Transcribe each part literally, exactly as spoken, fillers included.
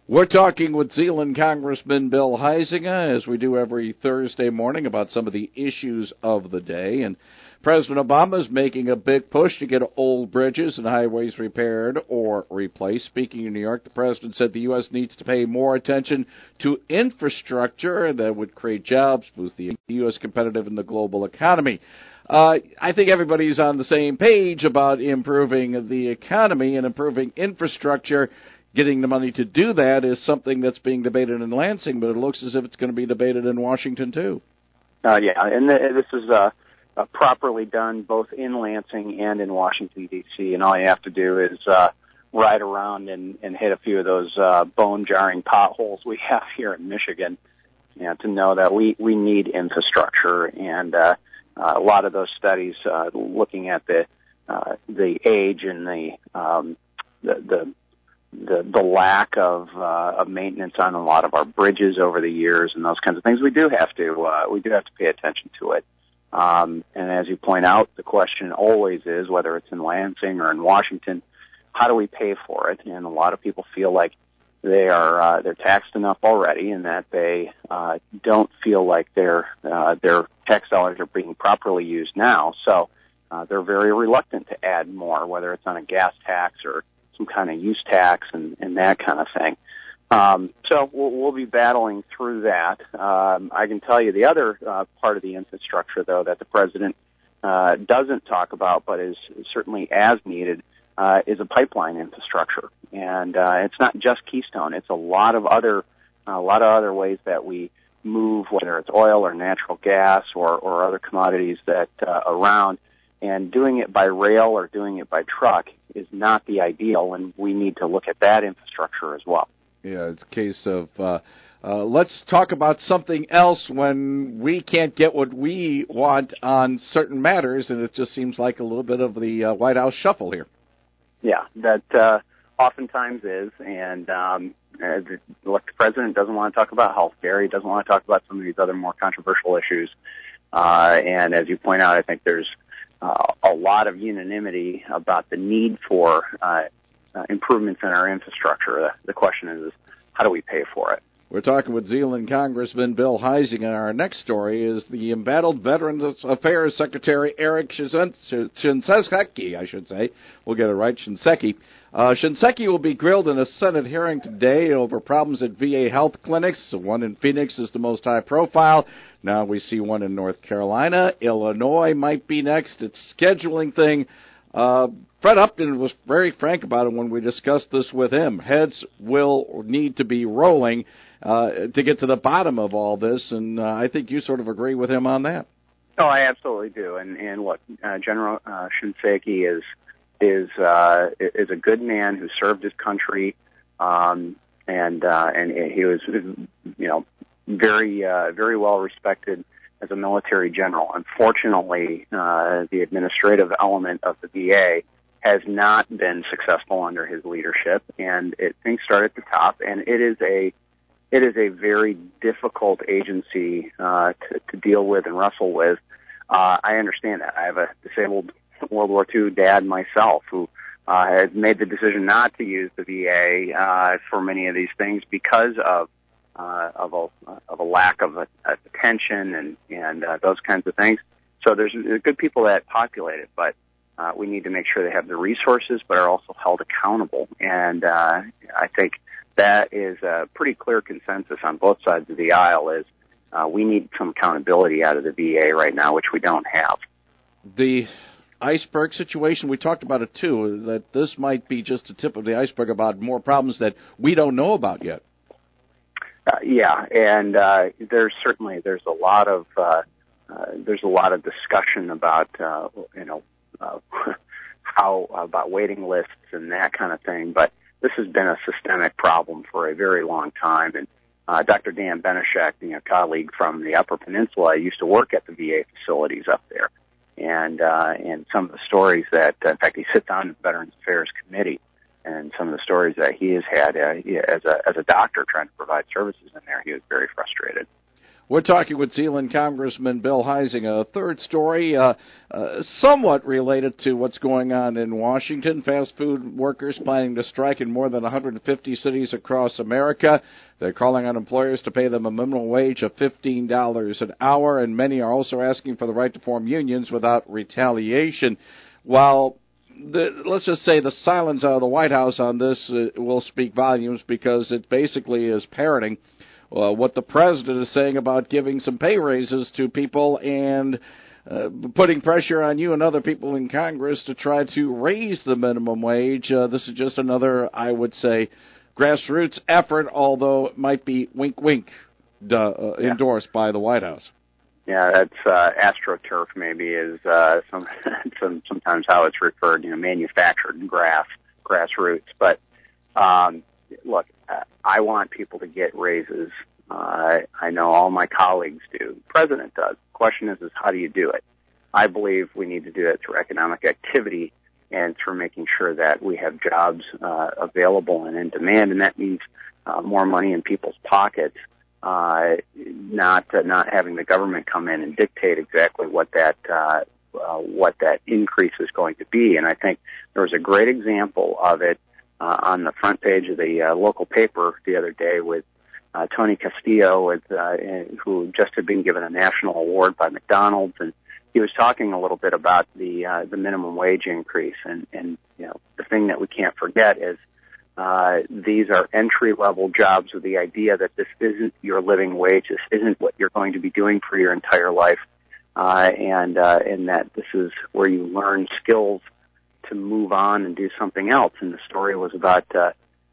We're talking with Zeeland Congressman Bill Huizenga, as we do every Thursday morning, about some of the issues of the day. And President Obama is making a big push to get old bridges and highways repaired or replaced. Speaking in New York, the president said the U S needs to pay more attention to infrastructure that would create jobs, boost the U S competitive in the global economy. Uh, I think everybody's on the same page about improving the economy and improving infrastructure. Getting the money to do that is something that's being debated in Lansing, but it looks as if it's going to be debated in Washington, too. Uh, yeah, and the, this is uh, uh, properly done both in Lansing and in Washington, D C, and all you have to do is uh, ride around and, and hit a few of those uh, bone-jarring potholes we have here in Michigan, you know, to know that we, we need infrastructure. And uh, uh, a lot of those studies uh, looking at the uh, the age and the um, the, the the the lack of uh, of maintenance on a lot of our bridges over the years and those kinds of things, we do have to uh, we do have to pay attention to it. Um, and as you point out, the question always is, whether it's in Lansing or in Washington, how do we pay for it? And a lot of people feel like they are uh, they're taxed enough already, and that they uh, don't feel like their uh, their tax dollars are being properly used now. So uh, they're very reluctant to add more, whether it's on a gas tax or some kind of use tax and, and that kind of thing. Um, so we'll, we'll be battling through that. Um, I can tell you the other uh, part of the infrastructure, though, that the president uh, doesn't talk about, but is certainly as needed, uh, is a pipeline infrastructure. And uh, it's not just Keystone; it's a lot of other, a lot of other ways that we move, whether it's oil or natural gas or, or other commodities that uh, around. And doing it by rail or doing it by truck is not the ideal, and we need to look at that infrastructure as well. Yeah, it's a case of uh, uh, let's talk about something else when we can't get what we want on certain matters, and it just seems like a little bit of the uh, White House shuffle here. Yeah, that uh, oftentimes is, and um, uh, the, look, the president doesn't want to talk about health care. He doesn't want to talk about some of these other more controversial issues. Uh, and as you point out, I think there's Uh, a lot of unanimity about the need for uh, uh, improvements in our infrastructure. Uh, the question is, how do we pay for it? We're talking with Zeeland Congressman Bill Huizenga. Our next story is the embattled Veterans Affairs Secretary Eric Shinseki, I should say. We'll get it right, Shinseki. Uh, Shinseki will be grilled in a Senate hearing today over problems at V A health clinics. The one in Phoenix is the most high profile. Now we see one in North Carolina. Illinois might be next. It's a scheduling thing. Uh, Fred Upton was very frank about it when we discussed this with him. Heads will need to be rolling uh, to get to the bottom of all this, and uh, I think you sort of agree with him on that. Oh, I absolutely do. And, and look, uh, General uh, Shinseki is is uh, is a good man who served his country, um, and uh, and he was, you know, very uh, very well respected as a military general. Unfortunately, uh, the administrative element of the V A has not been successful under his leadership, and it, things start at the top. And it is a it is a very difficult agency uh, to, to deal with and wrestle with. Uh, I understand that. I have a disabled World War Two dad myself who uh, had made the decision not to use the V A uh, for many of these things because of uh, of a of a lack of a, a attention and and uh, those kinds of things. So there's good people that populate it, but uh, we need to make sure they have the resources, but are also held accountable. And uh, I think that is a pretty clear consensus on both sides of the aisle. Is uh, we need some accountability out of the V A right now, which we don't have. The iceberg situation, we talked about it too, that this might be just the tip of the iceberg about more problems that we don't know about yet. Uh, yeah, and uh, there's certainly there's a lot of uh, uh, there's a lot of discussion about uh, you know uh, how about waiting lists and that kind of thing. But this has been a systemic problem for a very long time. And uh, Doctor Dan Benishek, you know, colleague from the Upper Peninsula, used to work at the V A facilities up there. And uh, and some of the stories that, in fact, he sits on the Veterans Affairs Committee, and some of the stories that he has had uh, as a as a doctor trying to provide services in there, he was very frustrated. We're talking with Zeeland Congressman Bill Huizenga. A third story, uh, uh, somewhat related to what's going on in Washington. Fast food workers planning to strike in more than one hundred fifty cities across America. They're calling on employers to pay them a minimum wage of fifteen dollars an hour, and many are also asking for the right to form unions without retaliation. While the, let's just say the silence out of the White House on this uh, will speak volumes, because it basically is parroting Uh, what the president is saying about giving some pay raises to people and uh, putting pressure on you and other people in Congress to try to raise the minimum wage. Uh, this is just another, I would say, grassroots effort, although it might be wink, wink, uh, uh, yeah. endorsed by the White House. Yeah, that's uh, AstroTurf maybe is uh, some, some sometimes how it's referred, you know, manufactured grass, grassroots. But um, look, I want people to get raises. Uh, I know all my colleagues do. The president does. The question is, is how do you do it? I believe we need to do it through economic activity and through making sure that we have jobs uh, available and in demand, and that means uh, more money in people's pockets, uh, not uh, not having the government come in and dictate exactly what that uh, uh, what that increase is going to be. And I think there was a great example of it Uh, on the front page of the uh, local paper the other day with uh, Tony Castillo, with, uh, who just had been given a national award by McDonald's, and he was talking a little bit about the uh, the minimum wage increase. And, and you know, the thing that we can't forget is uh, these are entry level jobs with the idea that this isn't your living wage, this isn't what you're going to be doing for your entire life, uh, and uh, and that this is where you learn skills to move on and do something else. And the story was about uh,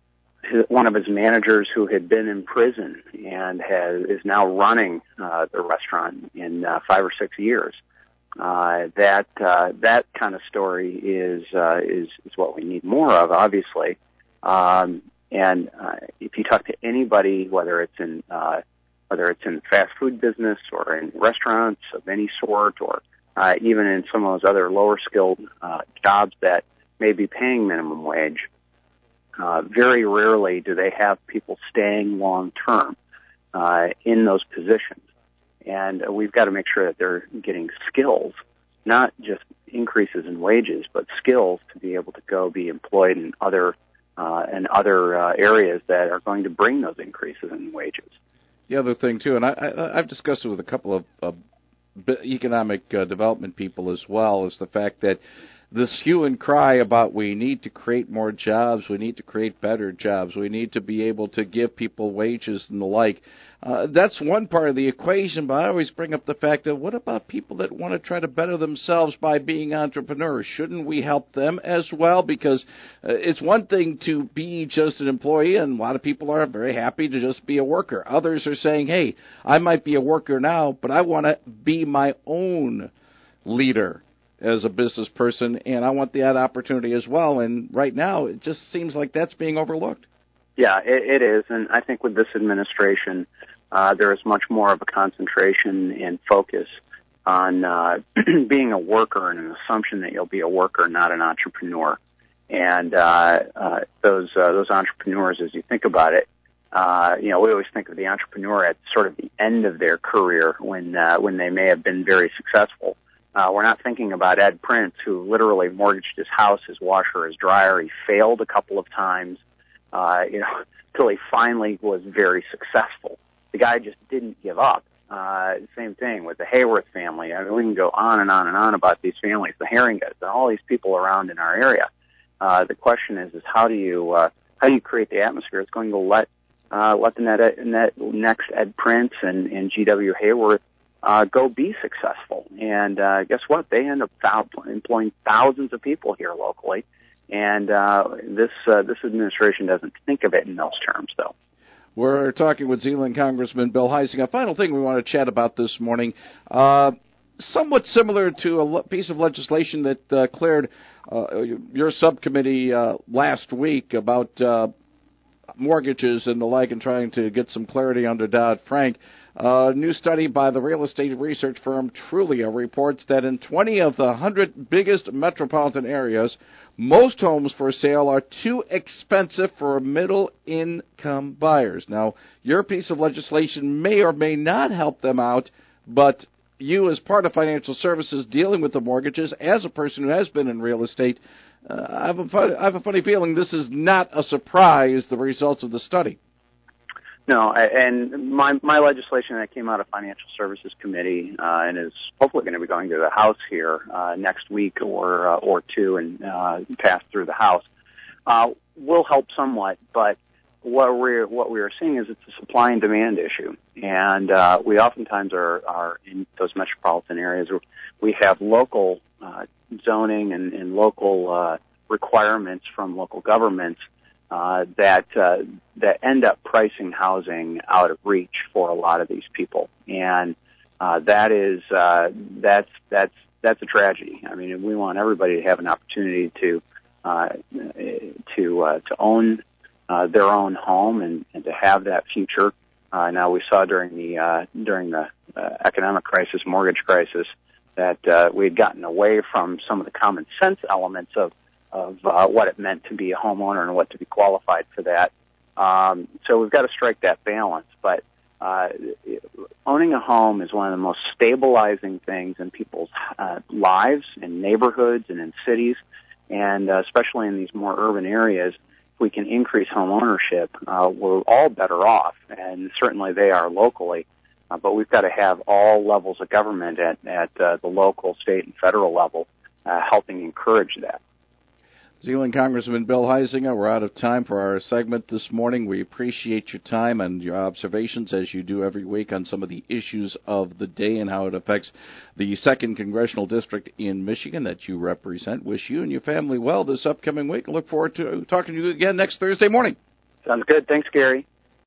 one of his managers who had been in prison and has, is now running uh, the restaurant in uh, five or six years. Uh, that uh, that kind of story is uh, is is what we need more of, obviously. Um, and uh, if you talk to anybody, whether it's in uh, whether it's in the fast food business or in restaurants of any sort, or Uh, even in some of those other lower-skilled uh, jobs that may be paying minimum wage, uh, very rarely do they have people staying long-term uh, in those positions. And uh, we've got to make sure that they're getting skills, not just increases in wages, but skills to be able to go be employed in other uh, in other uh, areas that are going to bring those increases in wages. The other thing, too, and I, I, I've discussed it with a couple of uh, economic uh, development people as well, is the fact that this hue and cry about we need to create more jobs, we need to create better jobs, we need to be able to give people wages and the like. Uh, that's one part of the equation, but I always bring up the fact that what about people that want to try to better themselves by being entrepreneurs? Shouldn't we help them as well? Because uh, it's one thing to be just an employee, and a lot of people are very happy to just be a worker. Others are saying, hey, I might be a worker now, but I want to be my own leader as a business person, and I want that opportunity as well. And right now, it just seems like that's being overlooked. Yeah, it, it is. And I think with this administration, uh, there is much more of a concentration and focus on uh, being a worker and an assumption that you'll be a worker, not an entrepreneur. And uh, uh, those uh, those entrepreneurs, as you think about it, uh, you know, we always think of the entrepreneur at sort of the end of their career when uh, when they may have been very successful. Uh, we're not thinking about Ed Prince, who literally mortgaged his house, his washer, his dryer. He failed a couple of times, uh, you know, till he finally was very successful. The guy just didn't give up. Uh, same thing with the Hayworth family. I mean, we can go on and on and on about these families, the Herringas, and all these people around in our area. Uh, the question is, is how do you uh, how do you create the atmosphere that's going to let uh, let the net, net, next Ed Prince and, and G W Hayworth Uh, go be successful. And uh, guess what? They end up thou- employing thousands of people here locally. And uh, this uh, this administration doesn't think of it in those terms, though. We're talking with Zeeland Congressman Bill Huizenga. A final thing we want to chat about this morning, uh, somewhat similar to a piece of legislation that uh, cleared uh, your subcommittee uh, last week about uh, mortgages and the like and trying to get some clarity under Dodd-Frank. A new study by the real estate research firm Trulia reports that in twenty of the one hundred biggest metropolitan areas, most homes for sale are too expensive for middle-income buyers. Now, your piece of legislation may or may not help them out, but you, as part of financial services dealing with the mortgages, as a person who has been in real estate, uh, I, have a fun, I have a funny feeling this is not a surprise, the results of the study. No, and my my legislation that came out of Financial Services Committee uh, and is hopefully going to be going to the House here uh, next week or uh, or two and uh, pass through the House uh, will help somewhat. But what we're what we are seeing is it's a supply and demand issue, and uh, we oftentimes are are in those metropolitan areas where we have local uh, zoning and, and local uh, requirements from local governments. Uh, that uh, that end up pricing housing out of reach for a lot of these people, and uh, that is uh, that's that's that's a tragedy. I mean, we want everybody to have an opportunity to uh, to uh, to own uh, their own home and, and to have that future. Uh, now, we saw during the uh, during the uh, economic crisis, mortgage crisis, that uh, we had gotten away from some of the common sense elements of of uh, what it meant to be a homeowner and what to be qualified for that. Um, so we've got to strike that balance. But uh, owning a home is one of the most stabilizing things in people's uh, lives, in neighborhoods and in cities, and uh, especially in these more urban areas. If we can increase home ownership, uh, we're all better off, and certainly they are locally. Uh, but we've got to have all levels of government at, at uh, the local, state, and federal level uh, helping encourage that. Zeeland Congressman Bill Huizenga, we're out of time for our segment this morning. We appreciate your time and your observations, as you do every week, on some of the issues of the day and how it affects the second Congressional District in Michigan that you represent. Wish you and your family well this upcoming week. Look forward to talking to you again next Thursday morning. Sounds good. Thanks, Gary.